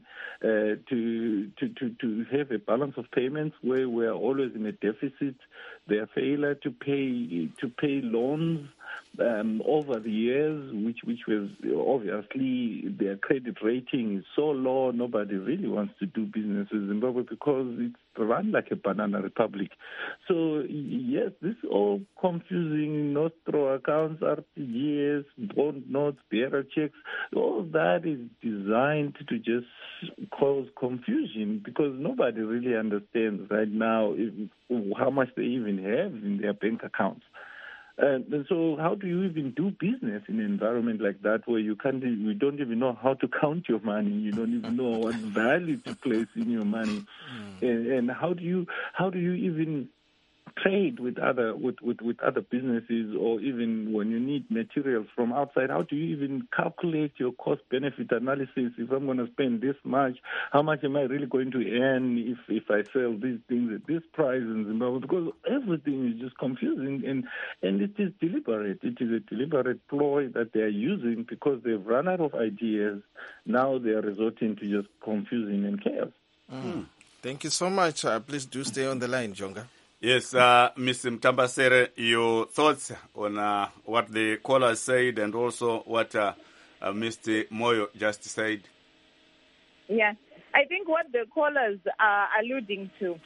to have a balance of payments where we are always in a deficit, their failure to pay loans over the years, which was obviously their credit rating is so low, nobody really wants to do business with Zimbabwe because it's run like a banana republic. So yes, this is all confusing. Nostro accounts, RTGS, bond notes, bearer checks, all that is designed to just cause confusion because nobody really understands right now how much they even have in their bank accounts. And so how do you even do business in an environment like that where you don't even know how to count your money, you don't even know what value to place in your money, and how do you even trade with other businesses, or even when you need materials from outside, how do you even calculate your cost-benefit analysis? If I'm going to spend this much, how much am I really going to earn if I sell these things at this price in Zimbabwe? Because everything is just confusing, and it is deliberate. It is a deliberate ploy that they are using because they've run out of ideas. Now they are resorting to just confusing and chaos. Thank you so much. Please do stay on the line, Jonga. Yes, Mr. Mtambasere, your thoughts on what the caller said and also what Mr. Moyo just said? Yeah, I think what the callers are alluding to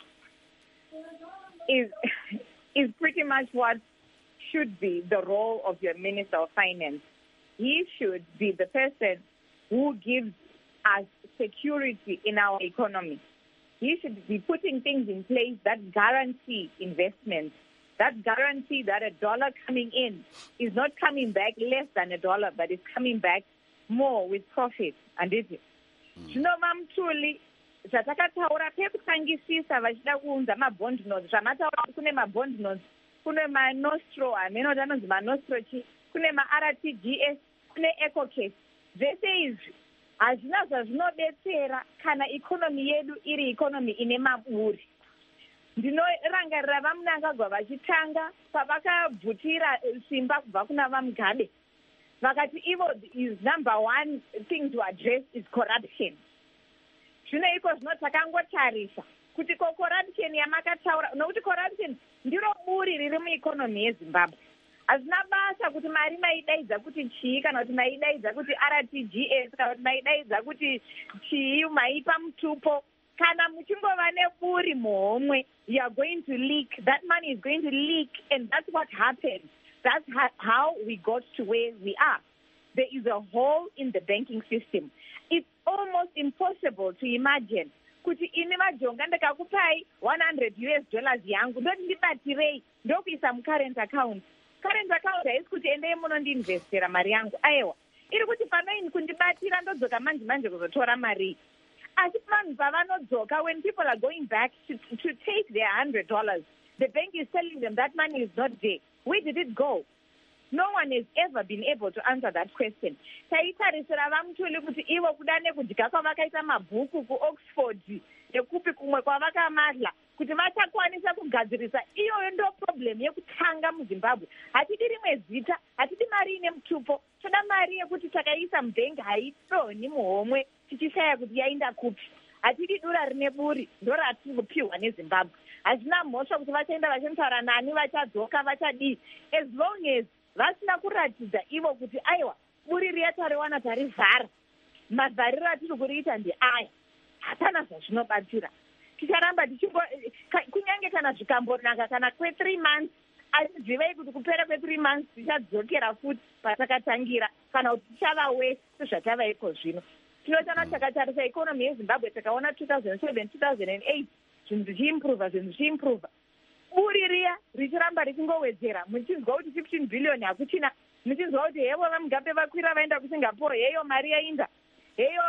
is pretty much what should be the role of your Minister of Finance. He should be the person who gives us security in our economy. He should be putting things in place that guarantee investments, that guarantee that $1 coming in is not coming back less than $1, but it's coming back more with profit. And it is. Mamtuli, zvatakataura pekutangisisa vachida kuunza mabond notes, zvamataura kune mabond notes, kune manostro, amenoti anonzi manostro chi, kune ma-RTGS, kune EcoCase. Zvese izvi hazvina zvazvinodetsera kana ikonomi yedu iri ikonomi ine maburi. Ndinorangarira vamunangagwa vachitanga pavakabvutira simba kubva kuna vamugabe vakati ivo is number one thing to address is corruption. Zvino iko zvino takangotarisa kuti corruption yamakataura, nokuti corruption ndiro buri riri muikonomi yeZimbabwe. hazvina basa kuti mari maidaidza kuti chii, kana kuti maidaidza kuti RTGS, kana kuti maidaidza kuti chii, maipa mutupo. Kana muchingova neburi muhomwe, you are going to leak. That money is going to leak, and that's what happened. That's how we got to where we are. There is a hole in the banking system. It's almost impossible to imagine kuti ini majonga ndakakupai $100 yangu ndoti ndibatirei ndokuisa mucurrent account. Current account haisi kuti endei munondiinvestera mari yangu. Aiwa, iri kuti panoini kundibatira ndodzoka manje kuzotora mari. Asi vanhu pavanodzoka, when people are going back to take their $100, the bank is telling them that money is not there. Where did it go? No one has ever been able to answer that question. Taitarisira vamutuli kuti ivo kuda nekudya kwavakaita mabhuku kuOxford nekupi kumwe kwavakamadla kuti vachakwanisa kugadzirisa. Iyoyo ndo problem yekutanga muZimbabwe. Hatidi rimwe zita, hatidi mari ine mutupo, toda mari yekuti takaisa mubhengi haidoni muhomwe tichishaya kuti yainda kupi. Hatidi dura rine buri ndo ratiri kupiwa neZimbabwe. Hazvina mhosva kuti vachaenda vachinotaura nani, vachadzoka, vachadii, as long as vasina kuratidza ivo kuti aiwa buri riya tariwana tarivhara, mavhariro atiri kuriita ndeaya, hapana zvazvinobatsira. Ticharamba kunyange kana zvikambonaka kana kwe3 months, asi zivei kuti kupera kwe3 months tichadzokera futi patakatangira, kana kuti tichava wese sezvatavaiko zvino. Tinotana takatarisa ikonomi yeZimbabwe takaona 2007 2008 zvinhu zvichiimprova. Buri riya richiramba richingowedzera, muchinzwa kuti 15 billion hakuchina, muchinzwa kuti hevo vamugape vakwira vaenda kuSingapore, heyo mari yainda, heyo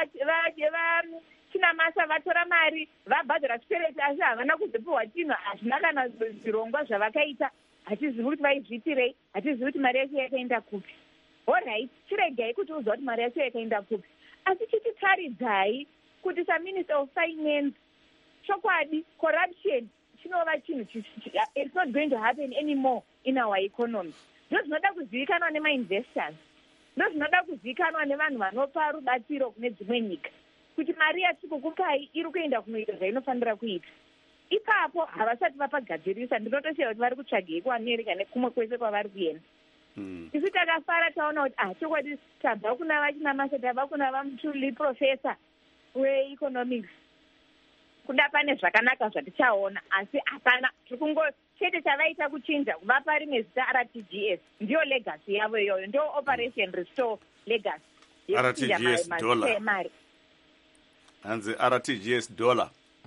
china masa vatora mari vabhadhara chipereti, asi havana kuzopiwa chinhu. Hazvina kana zvirongwa zvavakaita, hatizivi kuti vaizviitirei, hatizivi kuti mari yacho yakaenda kupi. Alright, chiregai kuti uziva kuti mari yacho yakaenda kupi, asi chititaridzai kuti saMinister of Finance, chokwadi corruption chinova chinhu, it's not going to happen anymore in our economy. Ndo zvinoda kuzivikanwa nemainvestors, ndo zvinoda kuzivikanwa nevanhu vanopa rubatsiro kune dzimwe nyika, kuti mari yatiri kukupai iri kuenda kunoita zvainofanira kuita. Ipapo havasati vapagadzirisa, ndinotosheya kuti vari kutsvagei kuAmerica nekumwe kwese kwavari kuenda. Isu takafara taona kuti chokwadi tabva kuna vachinamasa, tabva kuna vamutuli professor weeconomics, kuda pane zvakanaka zvatichaona, asi hapana. Chete chavaita kuchinja kuvapa rimwe zita RTGS, ndiyo legacy yavo iyoyo, ndiyo Operation Restore legacy. RTGS dollar. Hanzi RTGS dollar.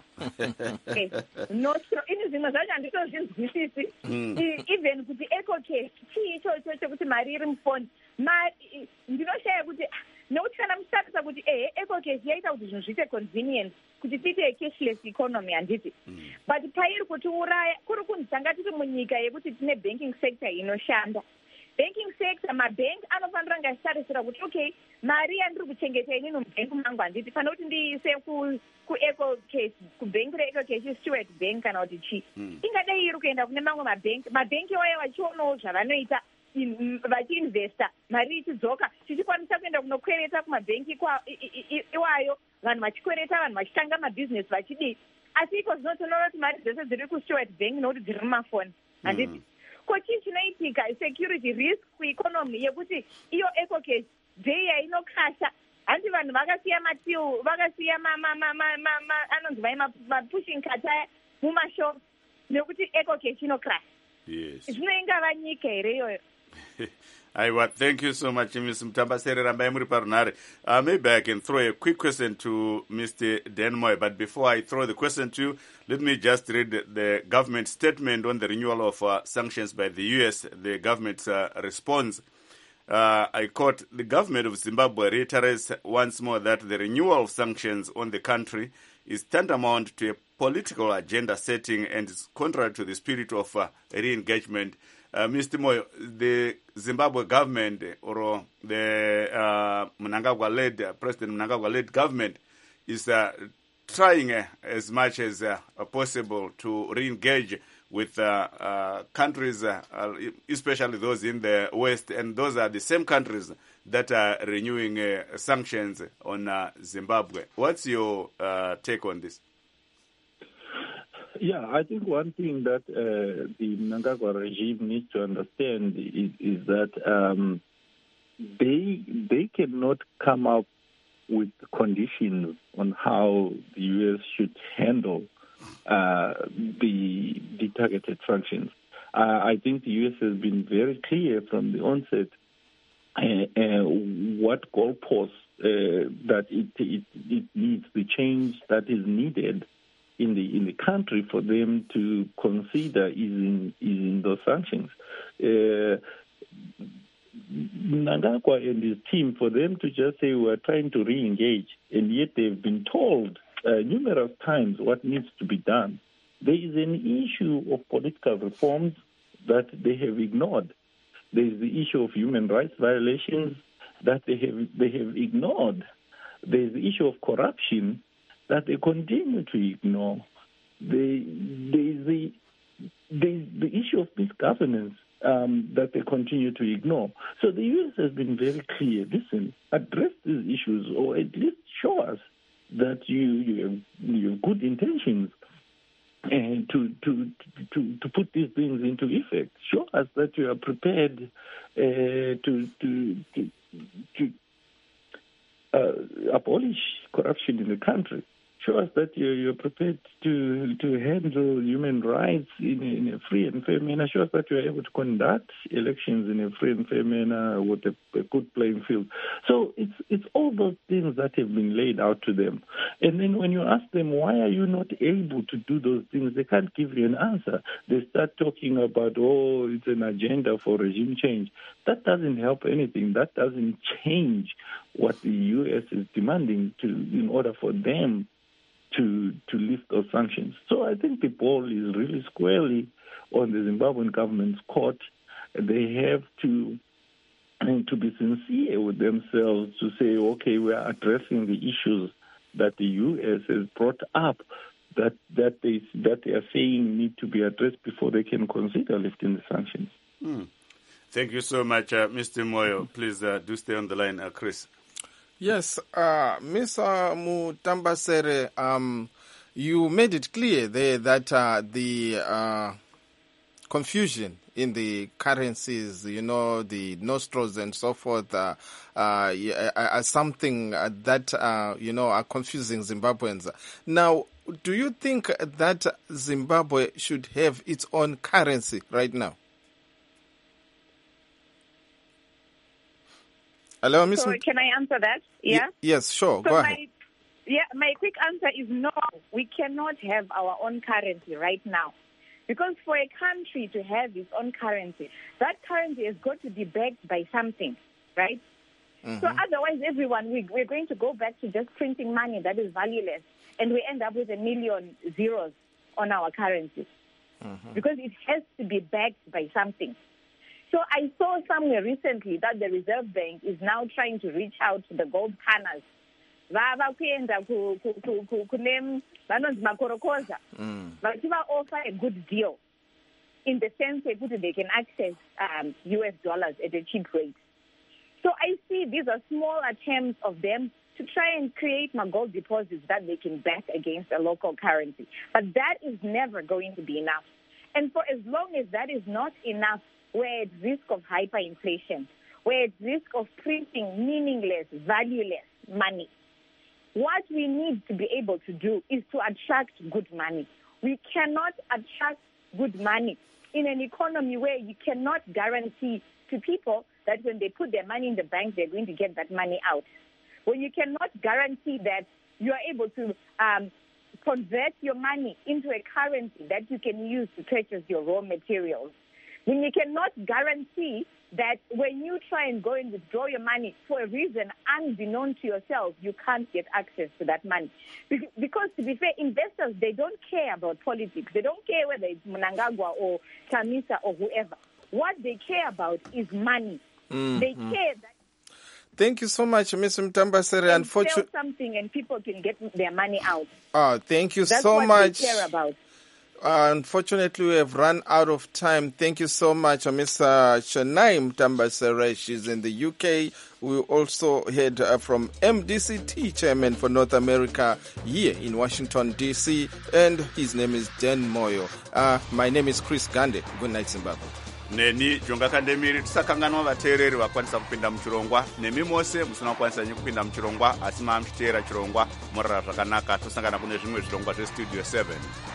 Ini zvimwe zvacho handitozvinzwisisi. Even kuti EcoCash chii ichocho chekuti mari iri mufoni, ndinoshaya kuti nokuti kana muchitarisa kuti EcoCash yaita kuti zvinhu zviite convenient, kuti tiite cashless economy handiti. But pairi kutiuraya kuri kunzi tanga tiri munyika yekuti tine banking sector inoshanda. Banking sector, mabhengi anofanira kunge achitarisira kuti okay, mari yandiri kuchengeta inini mubhengi mangu handiti, pana kuti ndiise kuEcoCash, kubhengi reEcoCash Stewart Bank kana kuti chii. Ingadai iri kuenda kune mamwe mabhengi. Mabhengi iwayo vachionawo zvavanoita, vachiinvesta, mari ichidzoka, tichikwanisa kuenda kunokwereta kumabhengi iwayo, vanhu vachikwereta, vanhu vachitanga mabhizinesi vachidii. Asi iko zvinotonorwa kuti mari dzese dziri kuStewart Bank nokuti dziri mumafoni handiti. Ko chii chinoitika security risk kueconomy yekuti iyo EcoCash day yainokasha, handi vanhu vakasiya matiu, vakasiya anonzi vai mapushing cart aya mumashop nekuti EcoCash inokrasha. Yes. Zvinoingava nyika here iyoyo. Aiwa, thank you so much, Ms. Mtambasere Rambai muri parunare. Maybe I can throw a quick question to Mr. Denmoy, but before I throw the question to you, let me just read the government statement on the renewal of sanctions by the U.S., the government's response. I quote, "The government of Zimbabwe reiterates once more that the renewal of sanctions on the country is tantamount to a political agenda setting and is contrary to the spirit of re-engagement." Mr. Moyo, the Zimbabwe government or the President Mnangagwa-led government is trying as much as possible to re-engage with countries, especially those in the West, and those are the same countries that are renewing sanctions on Zimbabwe. What's your take on this? Yeah, I think one thing that the Mnangagwa regime needs to understand is that they cannot come up with conditions on how the U.S. should handle the targeted sanctions. I think the U.S. has been very clear from the onset what goalposts that it needs, the change that is needed in the country for them to consider easing those sanctions. Mnangagwa and his team, for them to just say we're trying to re-engage, and yet they've been told numerous times what needs to be done. There is an issue of political reforms that they have ignored. There is the issue of human rights violations that they have ignored. There is the issue of corruption that they continue to ignore. There is the issue of misgovernance that they continue to ignore. So the U.S. has been very clear. Listen, address these issues, or at least show us that you have good intentions and to put these things into effect. Show us that you are prepared to abolish corruption in the country. Show us that you're prepared to handle human rights in a free and fair manner. Show us that you're able to conduct elections in a free and fair manner with a good playing field. So it's all those things that have been laid out to them. And then when you ask them, why are you not able to do those things, they can't give you an answer. They start talking about, it's an agenda for regime change. That doesn't help anything. That doesn't change what the U.S. is demanding in order for them to lift those sanctions. So I think the ball is really squarely on the Zimbabwean government's court. They have to be sincere with themselves to say, okay, we are addressing the issues that the U.S. has brought up that they are saying need to be addressed before they can consider lifting the sanctions. Thank you so much, Mr. Moyo. Please do stay on the line, Chris. Yes, Mr. Mutambasere, you made it clear there that the confusion in the currencies, the nostros and so forth, are something that, are confusing Zimbabweans. Now, do you think that Zimbabwe should have its own currency right now? Hello, Ms. So can I answer that? Yeah? Yes, sure. Go ahead. My quick answer is no. We cannot have our own currency right now. Because for a country to have its own currency, that currency has got to be backed by something, right? Mm-hmm. So otherwise, we're going to go back to just printing money that is valueless, and we end up with 1 million zeros on our currency. Mm-hmm. Because it has to be backed by something. So I saw somewhere recently that the Reserve Bank is now trying to reach out to the gold panners. Offer a good deal in the sense that they can access US dollars at a cheap rate. So I see these are small attempts of them to try and create gold deposits that they can back against a local currency. But that is never going to be enough. And for as long as that is not enough, we're at risk of hyperinflation. We're at risk of printing meaningless, valueless money. What we need to be able to do is to attract good money. We cannot attract good money in an economy where you cannot guarantee to people that when they put their money in the bank, they're going to get that money out. When you cannot guarantee that you are able to convert your money into a currency that you can use to purchase your raw materials. When you cannot guarantee that when you try and go and withdraw your money for a reason unbeknown to yourself, you can't get access to that money. Because to be fair, investors, they don't care about politics. They don't care whether it's Mnangagwa or Chamisa or whoever. What they care about is money. Mm-hmm. They care that... Thank you so much, Ms. Mutambasere. Sell something and people can get their money out. Thank you That's so what much. They care about. Unfortunately, we have run out of time. Thank you so much, Ms. Shanae Mutambasere. She's in the UK We also heard from MDCT chairman for North America here in Washington, D.C., and his name is Dan Moyo. My name is Chris Gande. Good night, Zimbabwe. Neni Jonga Kandemiri tisakanganwa vateereri vakwanisa kupinda muchirongwa nemi mose musina kukwanisa kupinda muchirongwa asi maamutiteera chirongwa morara zvakanaka tosangana kune zvimwe zvirongwa zvestudio 7.